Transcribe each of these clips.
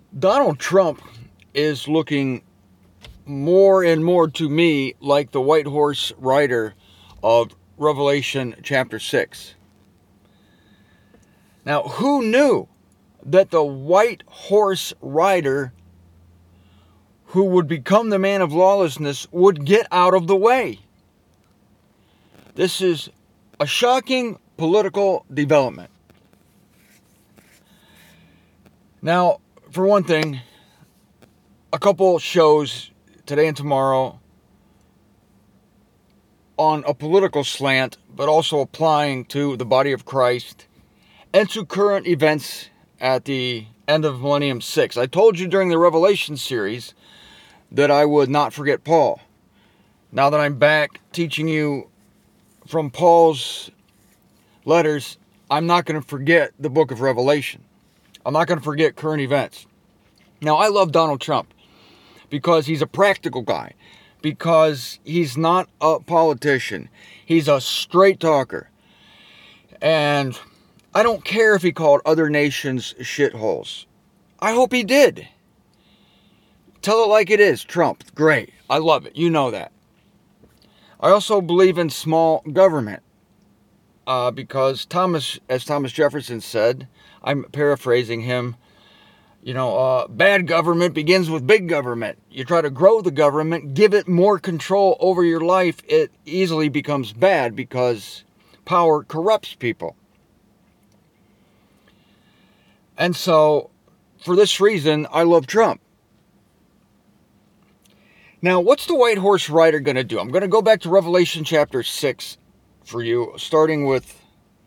Donald Trump is looking more and more to me like the white horse rider of Revelation chapter 6. Now, who knew that the white horse rider who would become the man of lawlessness would get out of the way? This is a shocking political development. Now, for one thing, a couple shows today and tomorrow on a political slant, but also applying to the body of Christ and to current events at the end of Millennium 6. I told you during the Revelation series that I would not forget Paul. Now that I'm back teaching you from Paul's letters, I'm not going to forget the book of Revelation. I'm not going to forget current events. Now, I love Donald Trump because he's a practical guy, because he's not a politician. He's a straight talker. And I don't care if he called other nations shitholes. I hope he did. Tell it like it is, Trump. Great. I love it. You know that. I also believe in small government. Because as Thomas Jefferson said, I'm paraphrasing him, bad government begins with big government. You try to grow the government, give it more control over your life, it easily becomes bad because power corrupts people. And so, for this reason, I love Trump. Now, what's the white horse rider going to do? I'm going to go back to Revelation chapter 6 for you, starting with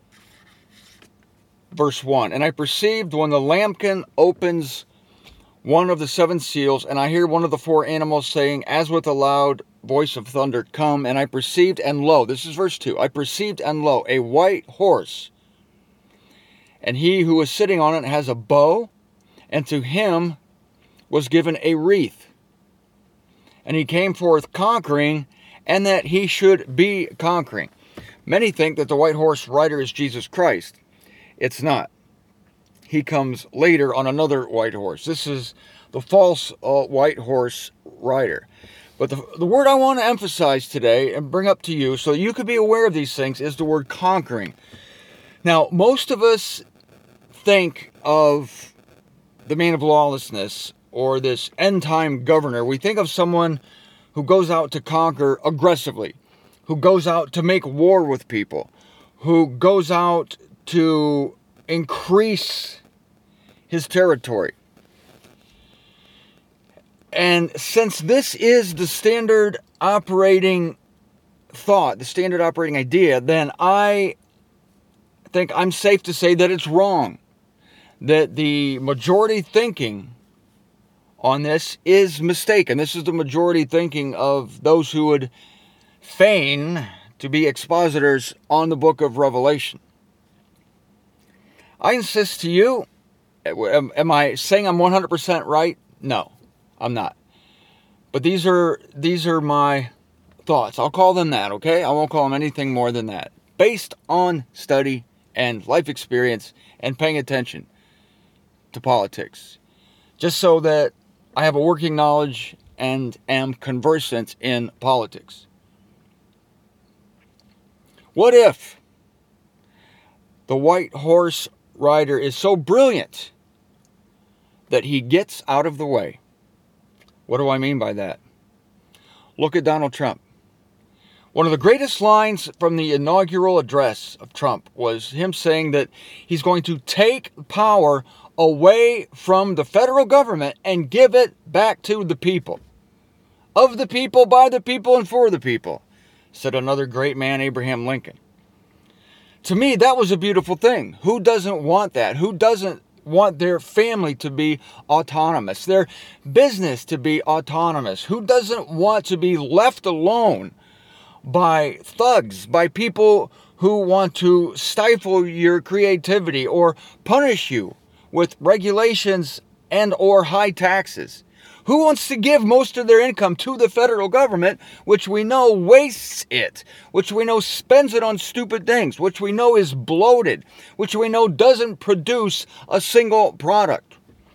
verse 1. And I perceived when the lambkin opens one of the seven seals, and I hear one of the four animals saying, as with a loud voice of thunder, come. And I perceived, and lo, this is verse 2, I perceived, and lo, a white horse. And he who was sitting on it has a bow, and to him was given a wreath. And he came forth conquering, and that he should be conquering. Many think that the white horse rider is Jesus Christ. It's not. He comes later on another white horse. This is the false white horse rider. But the word I want to emphasize today and bring up to you so you could be aware of these things is the word conquering. Now, most of us think of the man of lawlessness or this end-time governor. We think of someone who goes out to conquer aggressively, who goes out to make war with people, who goes out to increase his territory. And since this is the standard operating thought, the standard operating idea, then I think I'm safe to say that it's wrong. That the majority thinking on this is mistaken. This is the majority thinking of those who would feign to be expositors on the book of Revelation. I insist to you, am I saying I'm 100% right? No, I'm not. But these are my thoughts. I'll call them that, okay? I won't call them anything more than that. Based on study and life experience and paying attention to politics. Just so that I have a working knowledge and am conversant in politics. What if the white horse rider is so brilliant that he gets out of the way? What do I mean by that? Look at Donald Trump. One of the greatest lines from the inaugural address of Trump was him saying that he's going to take power away from the federal government and give it back to the people. Of the people, by the people, and for the people, said another great man, Abraham Lincoln. To me, that was a beautiful thing. Who doesn't want that? Who doesn't want their family to be autonomous, their business to be autonomous? Who doesn't want to be left alone by thugs, by people who want to stifle your creativity or punish you with regulations and or high taxes? Who wants to give most of their income to the federal government, which we know wastes it, which we know spends it on stupid things, which we know is bloated, which we know doesn't produce a single product?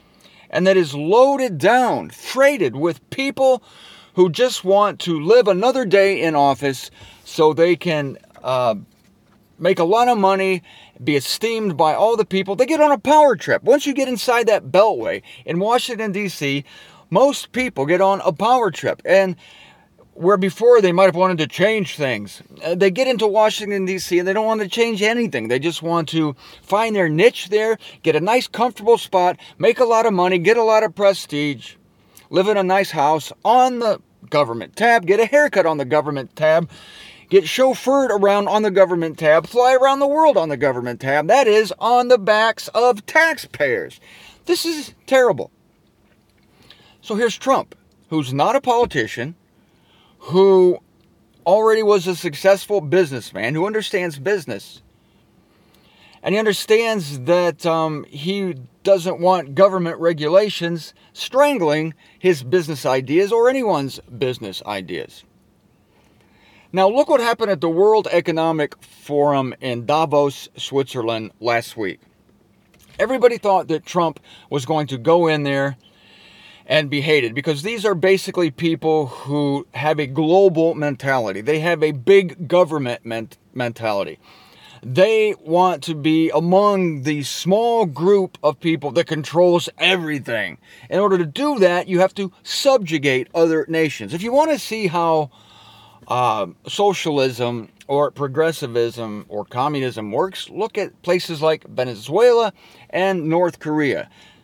and that is loaded down, freighted with people who just want to live another day in office so they can make a lot of money, be esteemed by all the people. They get on a power trip. Once you get inside that beltway in Washington, D.C., most people get on a power trip. And where before they might have wanted to change things, they get into Washington, D.C., and they don't want to change anything. They just want to find their niche there, get a nice, comfortable spot, make a lot of money, get a lot of prestige, live in a nice house on the government tab, get a haircut on the government tab, get chauffeured around on the government tab, fly around the world on the government tab. That is on the backs of taxpayers. This is terrible. So here's Trump, who's not a politician, who already was a successful businessman, who understands business. And he understands that he doesn't want government regulations strangling his business ideas or anyone's business ideas. Now, look what happened at the World Economic Forum in Davos, Switzerland last week. Everybody thought that Trump was going to go in there and be hated, because these are basically people who have a global mentality. They have a big government mentality. They want to be among the small group of people that controls everything. In order to do that, you have to subjugate other nations. If you want to see how socialism or progressivism or communism works, look at places like Venezuela and North Korea.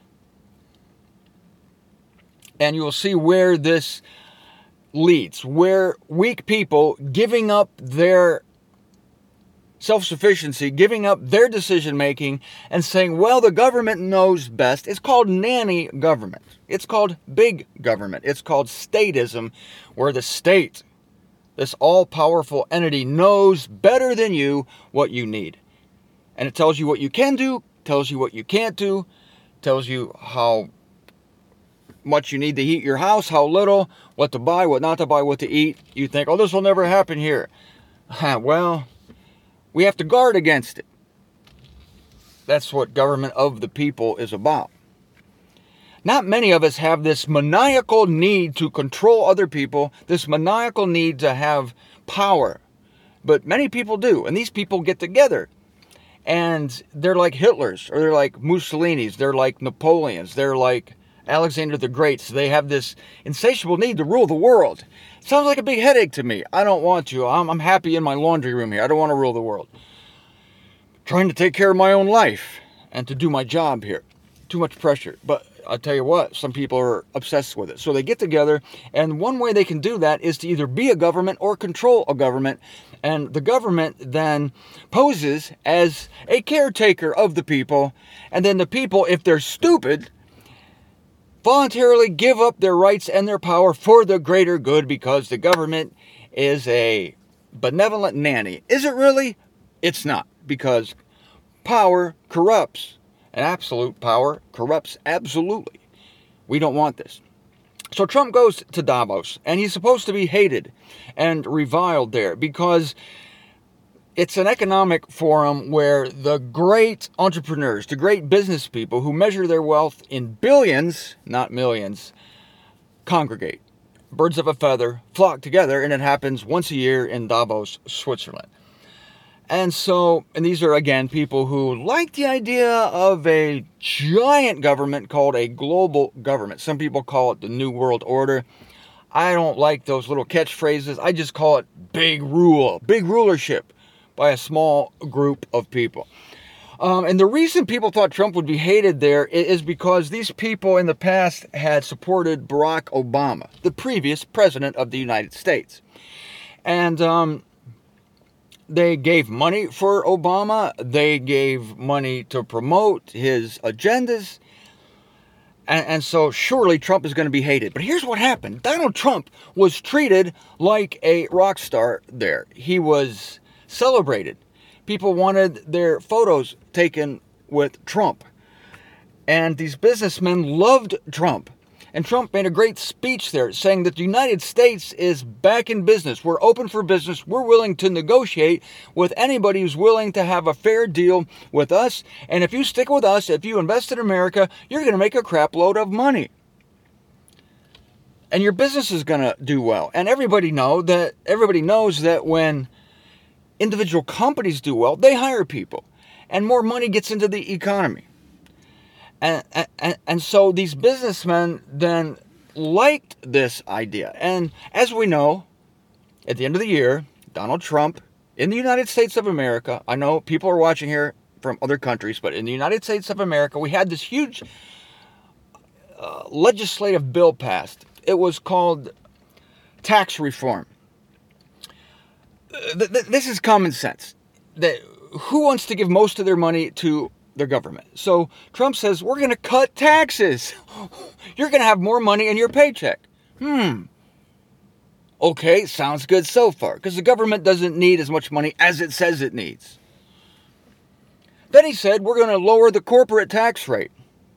And you will see where this leads, where weak people giving up their self-sufficiency, giving up their decision-making, and saying, well, the government knows best. It's called nanny government. It's called big government. It's called statism, where the state, this all-powerful entity, knows better than you what you need. And it tells you what you can do, tells you what you can't do, tells you how much you need to heat your house, how little, what to buy, what not to buy, what to eat. You think, oh, this will never happen here. Well, we have to guard against it. That's what government of the people is about. Not many of us have this maniacal need to control other people, this maniacal need to have power. But many people do, and these people get together. And they're like Hitlers, or they're like Mussolinis, they're like Napoleons, they're like Alexander the Great. So they have this insatiable need to rule the world. Sounds like a big headache to me. I don't want to. I'm happy in my laundry room here. I don't want to rule the world. Trying to take care of my own life and to do my job here. Too much pressure. But I'll tell you what, some people are obsessed with it. So they get together, and one way they can do that is to either be a government or control a government. And the government then poses as a caretaker of the people. And then the people, if they're stupid, voluntarily give up their rights and their power for the greater good, because the government is a benevolent nanny. Is it really? It's not, because power corrupts, and absolute power corrupts absolutely. We don't want this. So Trump goes to Davos, and he's supposed to be hated and reviled there, because it's an economic forum where the great entrepreneurs, the great business people who measure their wealth in billions, not millions, congregate. Birds of a feather flock together, and it happens once a year in Davos, Switzerland. And these are, again, people who like the idea of a giant government called a global government. Some people call it the New World Order. I don't like those little catchphrases. I just call it big rule, big rulership by a small group of people. And the reason people thought Trump would be hated there is because these people in the past had supported Barack Obama, the previous president of the United States. And they gave money for Obama. They gave money to promote his agendas. And so surely Trump is going to be hated. But here's what happened. Donald Trump was treated like a rock star there. He was celebrated. People wanted their photos taken with Trump. And these businessmen loved Trump. And Trump made a great speech there saying that the United States is back in business. We're open for business. We're willing to negotiate with anybody who's willing to have a fair deal with us. And if you stick with us, if you invest in America, you're going to make a crap load of money. And your business is going to do well. And everybody knows that when individual companies do well, they hire people. And more money gets into the economy. And so these businessmen then liked this idea. And as we know, at the end of the year, Donald Trump in the United States of America, I know people are watching here from other countries, but in the United States of America, we had this huge legislative bill passed. It was called tax reform. This is common sense. Who wants to give most of their money to their government? So Trump says, we're going to cut taxes. You're going to have more money in your paycheck. Okay, sounds good so far, because the government doesn't need as much money as it says it needs. Then he said, we're going to lower the corporate tax rate,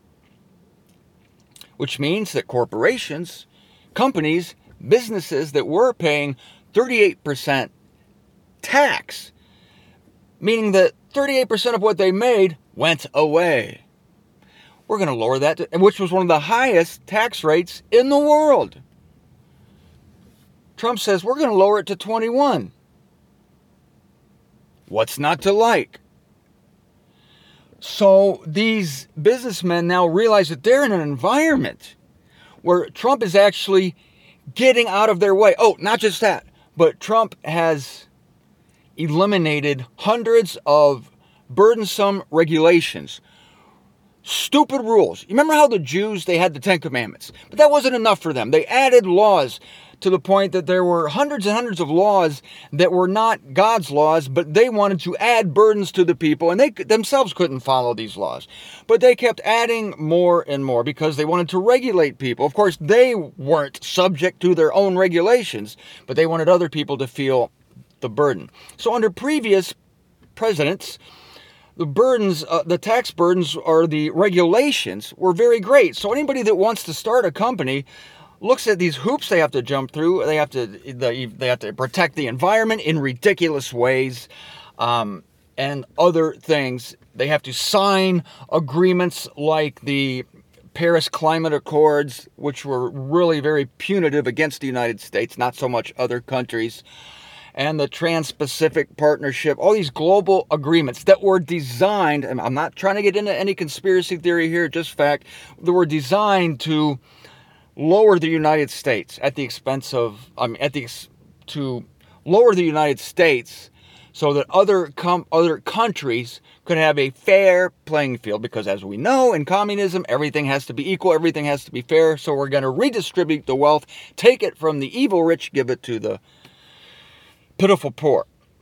which means that corporations, companies, businesses that were paying 38% tax, meaning that 38% of what they made went away. We're going to lower that, which was one of the highest tax rates in the world. Trump says we're going to lower it to 21. What's not to like? So these businessmen now realize that they're in an environment where Trump is actually getting out of their way. Oh, not just that, but Trump has eliminated hundreds of burdensome regulations, stupid rules. You remember how the Jews, they had the Ten Commandments, but that wasn't enough for them. They added laws to the point that there were hundreds and hundreds of laws that were not God's laws, but they wanted to add burdens to the people, and they themselves couldn't follow these laws. But they kept adding more and more because they wanted to regulate people. Of course, they weren't subject to their own regulations, but they wanted other people to feel the burden. So under previous presidents, the burdens, the tax burdens or the regulations were very great. So anybody that wants to start a company looks at these hoops they have to jump through. They have to protect the environment in ridiculous ways, and other things. They have to sign agreements like the Paris Climate Accords, which were really very punitive against the United States, not so much other countries. And the Trans-Pacific Partnership, all these global agreements that were designed, and I'm not trying to get into any conspiracy theory here, just fact, they were designed to lower the United States at the expense of, to lower the United States so that other countries could have a fair playing field, because as we know, in communism, everything has to be equal, everything has to be fair, so we're going to redistribute the wealth, take it from the evil rich, give it to the pitiful poor.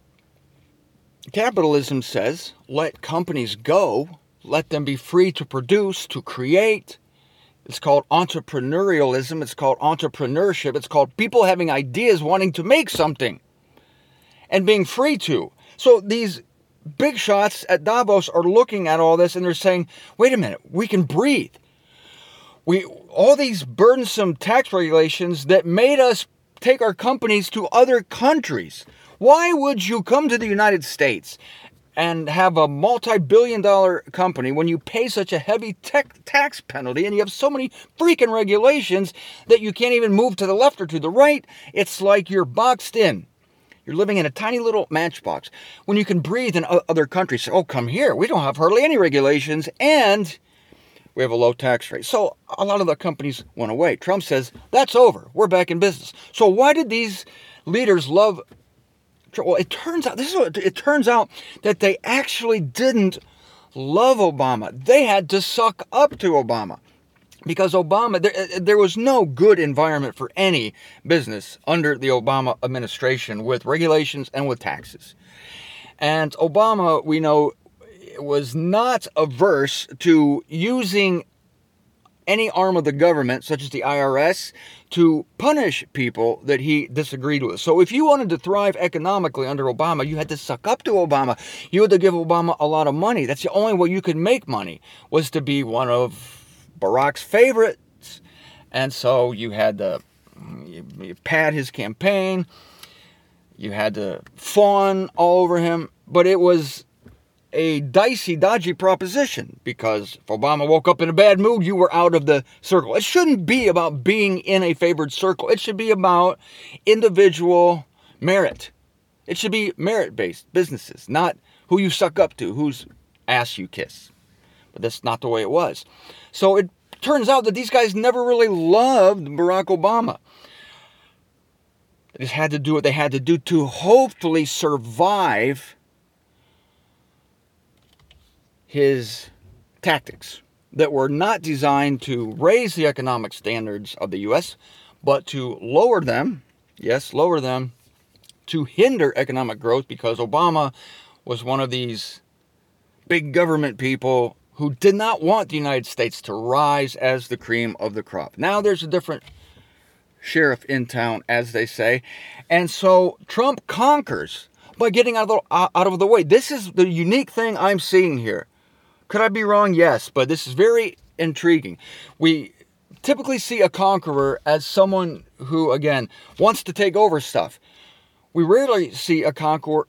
Capitalism says, let companies go, let them be free to produce, to create. It's called entrepreneurialism, it's called entrepreneurship, it's called people having ideas, wanting to make something, and being free to. So these big shots at Davos are looking at all this and they're saying, wait a minute, we can breathe. All these burdensome tax regulations that made us take our companies to other countries. Why would you come to the United States and have a multi-billion-dollar company when you pay such a heavy tax penalty and you have so many freaking regulations that you can't even move to the left or to the right? It's like you're boxed in. You're living in a tiny little matchbox. When you can breathe in other countries, oh, come here. We don't have hardly any regulations, and we have a low tax rate. So a lot of the companies went away. Trump says, that's over. We're back in business. So why did these leaders love Trump? Well, it turns out that they actually didn't love Obama. They had to suck up to Obama. Because Obama, there was no good environment for any business under the Obama administration with regulations and with taxes. And Obama, we know, was not averse to using any arm of the government, such as the IRS, to punish people that he disagreed with. So if you wanted to thrive economically under Obama, you had to suck up to Obama. You had to give Obama a lot of money. That's the only way you could make money, was to be one of Barack's favorites And so you had to you pad his campaign, you had to fawn all over him, but it was a dodgy proposition, because if Obama woke up in a bad mood, you were out of the circle. It shouldn't be about being in a favored circle. It should be about individual merit. It should be merit-based businesses, not who you suck up to, whose ass you kiss. But that's not the way it was. So it turns out that these guys never really loved Barack Obama. They just had to do what they had to do to hopefully survive his tactics that were not designed to raise the economic standards of the U.S., but to lower them, yes, lower them, to hinder economic growth, because Obama was one of these big government people who did not want the United States to rise as the cream of the crop. Now there's a different sheriff in town, as they say, and so Trump conquers by getting out of the way. This is the unique thing I'm seeing here. Could I be wrong? Yes, but this is very intriguing. We typically see a conqueror as someone who, again, wants to take over stuff. We rarely see a conqueror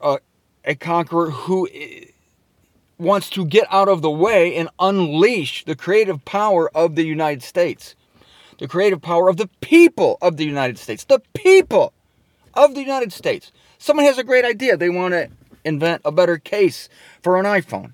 who wants to get out of the way and unleash the creative power of the United States. The creative power of the people of the United States. The people of the United States. Someone has a great idea. They want to invent a better case for an iPhone.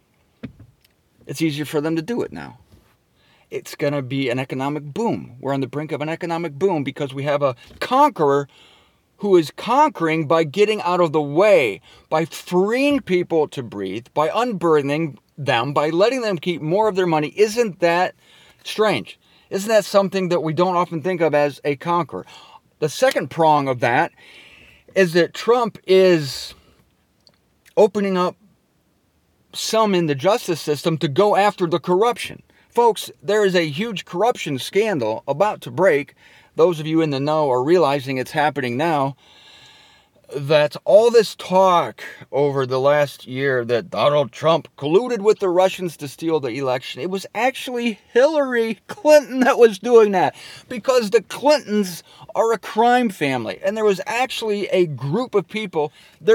It's easier for them to do it now. It's going to be an economic boom. We're on the brink of an economic boom because we have a conqueror who is conquering by getting out of the way, by freeing people to breathe, by unburdening them, by letting them keep more of their money. Isn't that strange? Isn't that something that we don't often think of as a conqueror? The second prong of that is that Trump is opening up some in the justice system to go after the corruption. Folks, there is a huge corruption scandal about to break. Those of you in the know are realizing it's happening now. That all this talk over the last year that Donald Trump colluded with the Russians to steal the election, it was actually Hillary Clinton that was doing that, because the Clintons are a crime family. And there was actually a group of people,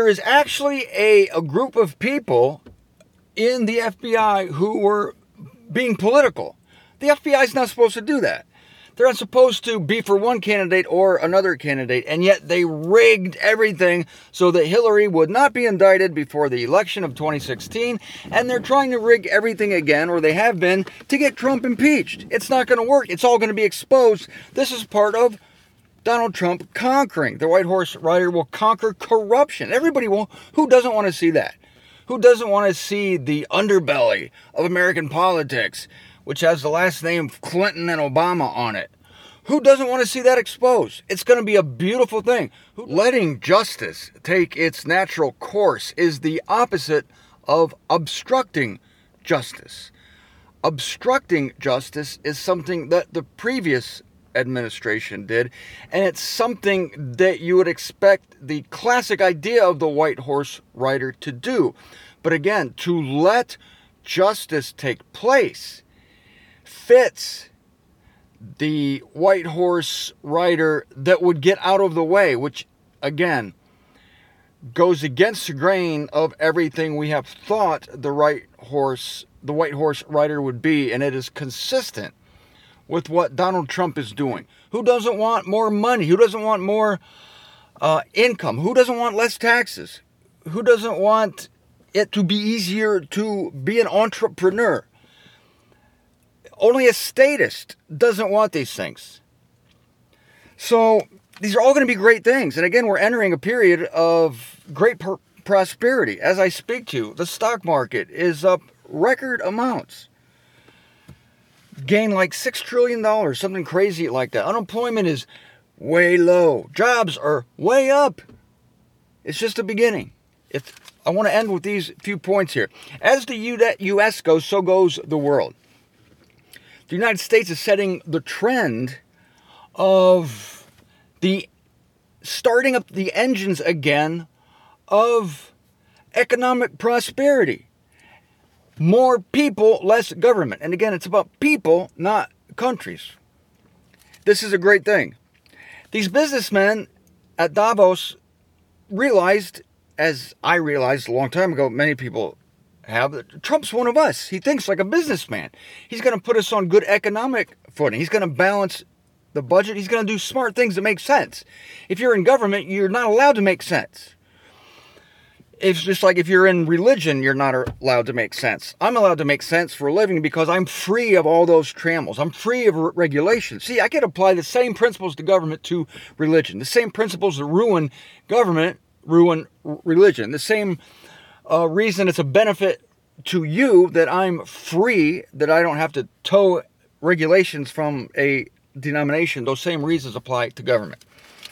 a group of people in the FBI who were being political. The FBI is not supposed to do that. They're not supposed to be for one candidate or another candidate, and yet they rigged everything so that Hillary would not be indicted before the election of 2016, and they're trying to rig everything again, or they have been, to get Trump impeached. It's not going to work. It's all going to be exposed. This is part of Donald Trump conquering. The White Horse Rider will conquer corruption. Everybody will. Who doesn't want to see that? Who doesn't want to see the underbelly of American politics, which has the last name Clinton and Obama on it? Who doesn't want to see that exposed? It's going to be a beautiful thing. Letting justice take its natural course is the opposite of obstructing justice. Obstructing justice is something that the previous administration did, and it's something that you would expect the classic idea of the White Horse Rider to do. But again, to let justice take place fits the White Horse Rider that would get out of the way, which again goes against the grain of everything we have thought the White Horse Rider would be, and it is consistent with what Donald Trump is doing. Who doesn't want more money? Who doesn't want more income? Who doesn't want less taxes? Who doesn't want it to be easier to be an entrepreneur? Only a statist doesn't want these things. So these are all going to be great things. And again, we're entering a period of great prosperity. As I speak to you, the stock market is up record amounts. Gained like $6 trillion, something crazy like that. Unemployment is way low. Jobs are way up. It's just the beginning. I want to end with these few points here. As the U.S. goes, so goes the world. The United States is setting the trend of the starting up the engines again of economic prosperity. More people, less government. And again, it's about people, not countries. This is a great thing. These businessmen at Davos realized, as I realized a long time ago, many people have, that Trump's one of us. He thinks like a businessman. He's going to put us on good economic footing. He's going to balance the budget. He's going to do smart things that make sense. If you're in government, you're not allowed to make sense. It's just like if you're in religion, you're not allowed to make sense. I'm allowed to make sense for a living because I'm free of all those trammels. I'm free of regulations. See, I can apply the same principles to government to religion. The same principles that ruin government ruin religion. The same reason it's a benefit to you that I'm free, that I don't have to toe regulations from a denomination. Those same reasons apply to government.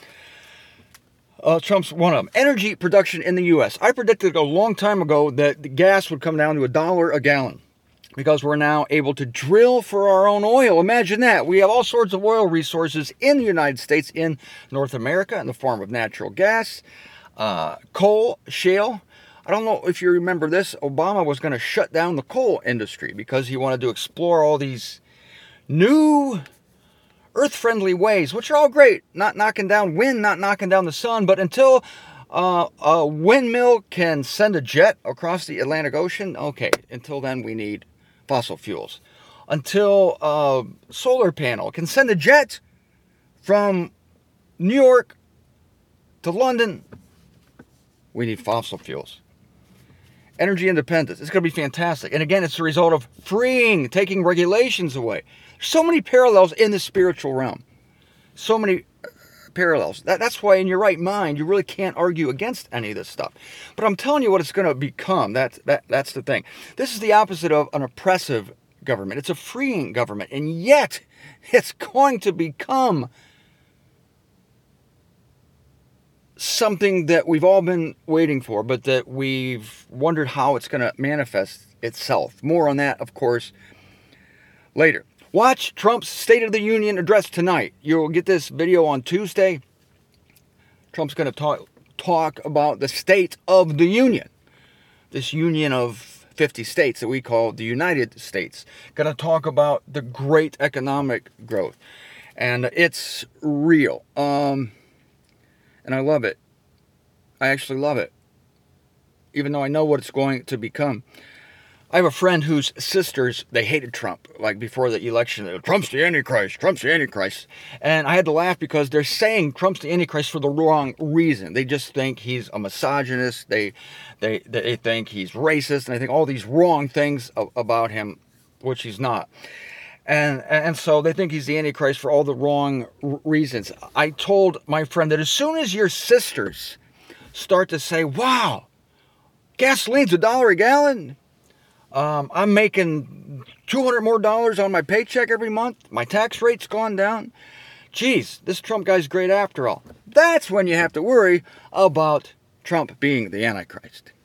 Trump's one of them. Energy production in the U.S. I predicted a long time ago that the gas would come down to $1 a gallon because we're now able to drill for our own oil. Imagine that. We have all sorts of oil resources in the United States, in North America, in the form of natural gas, coal, shale. I don't know if you remember this. Obama was going to shut down the coal industry because he wanted to explore all these new earth-friendly ways, which are all great. Not knocking down wind, not knocking down the sun, but until a windmill can send a jet across the Atlantic Ocean, okay, until then we need fossil fuels. Until a solar panel can send a jet from New York to London, we need fossil fuels. Energy independence. It's going to be fantastic. And again, it's the result of taking regulations away. So many parallels in the spiritual realm. So many parallels. That's why in your right mind, you really can't argue against any of this stuff. But I'm telling you what it's going to become. That's the thing. This is the opposite of an oppressive government. It's a freeing government. And yet, it's going to become something that we've all been waiting for, but that we've wondered how it's going to manifest itself. More on that, of course, later. Watch Trump's State of the Union address tonight. You'll get this video on Tuesday. Trump's going to talk about the State of the Union. This union of 50 states that we call the United States. Going to talk about the great economic growth. And it's real. And I love it. I actually love it. Even though I know what it's going to become. I have a friend whose sisters, they hated Trump, like before the election. Trump's the Antichrist, Trump's the Antichrist. And I had to laugh because they're saying Trump's the Antichrist for the wrong reason. They just think he's a misogynist. They think he's racist. And they think all these wrong things about him, which he's not. And so they think he's the Antichrist for all the wrong reasons. I told my friend that as soon as your sisters start to say, wow, gasoline's $1 a gallon. I'm making $200 more on my paycheck every month. My tax rate's gone down. Geez, this Trump guy's great after all. That's when you have to worry about Trump being the Antichrist.